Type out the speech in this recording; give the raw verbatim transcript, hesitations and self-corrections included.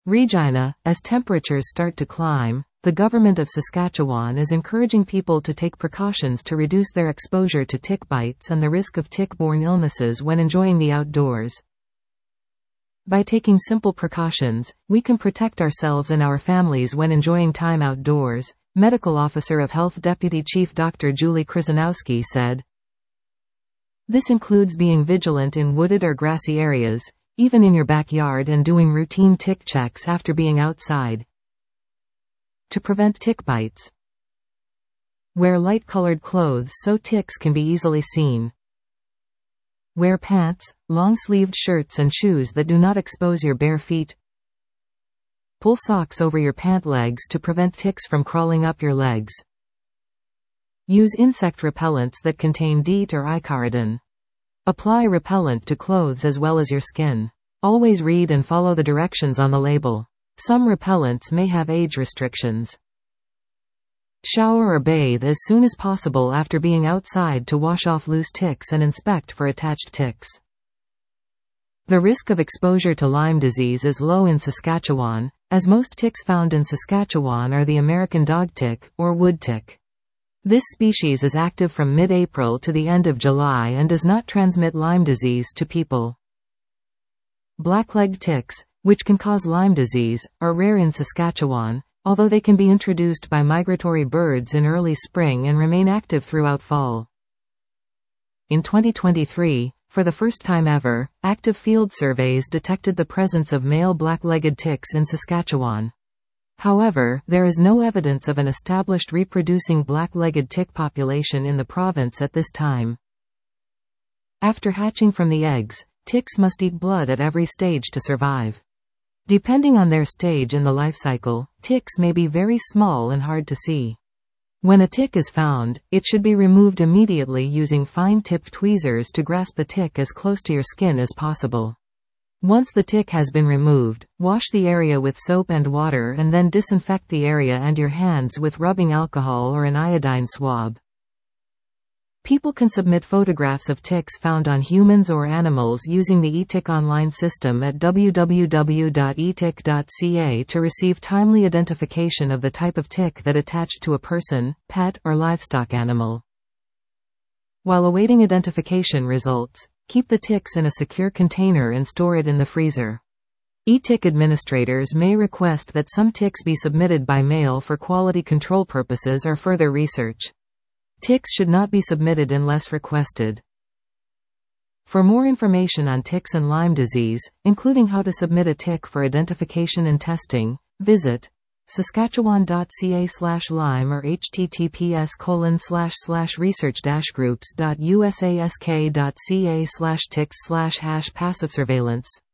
Regina, as temperatures start to climb, the government of Saskatchewan is encouraging people to take precautions to reduce their exposure to tick bites and the risk of tick-borne illnesses when enjoying the outdoors. By taking simple precautions, we can protect ourselves and our families when enjoying time outdoors, Medical Officer of Health Deputy Chief Doctor Julie Krzyzanowski said. This includes being vigilant in wooded or grassy areas, even in your backyard, and doing routine tick checks after being outside. To prevent tick bites, wear light-colored clothes so ticks can be easily seen. Wear pants, long-sleeved shirts and shoes that do not expose your bare feet. Pull socks over your pant legs to prevent ticks from crawling up your legs. Use insect repellents that contain DEET or icaridin. Apply repellent to clothes as well as your skin. Always read and follow the directions on the label. Some repellents may have age restrictions. Shower or bathe as soon as possible after being outside to wash off loose ticks and inspect for attached ticks. The risk of exposure to Lyme disease is low in Saskatchewan, as most ticks found in Saskatchewan are the American dog tick, or wood tick. This species is active from mid-April to the end of July and does not transmit Lyme disease to people. Blackleg ticks, which can cause Lyme disease, are rare in Saskatchewan, although they can be introduced by migratory birds in early spring and remain active throughout fall. In twenty twenty-three, for the first time ever, active field surveys detected the presence of male black-legged ticks in Saskatchewan. However, there is no evidence of an established reproducing black-legged tick population in the province at this time. After hatching from the eggs, ticks must eat blood at every stage to survive. Depending on their stage in the life cycle, ticks may be very small and hard to see. When a tick is found, it should be removed immediately using fine-tipped tweezers to grasp the tick as close to your skin as possible. Once the tick has been removed, wash the area with soap and water and then disinfect the area and your hands with rubbing alcohol or an iodine swab. People can submit photographs of ticks found on humans or animals using the eTick online system at w w w dot e tick dot c a to receive timely identification of the type of tick that attached to a person, pet, or livestock animal. While awaiting identification results, keep the ticks in a secure container and store it in the freezer. eTick administrators may request that some ticks be submitted by mail for quality control purposes or further research. Ticks should not be submitted unless requested. For more information on ticks and Lyme disease, including how to submit a tick for identification and testing, visit saskatchewan dot c a slash lyme or h t t p s colon slash slash research dash groups dot u s a s k dot c a slash ticks slash hash passive surveillance.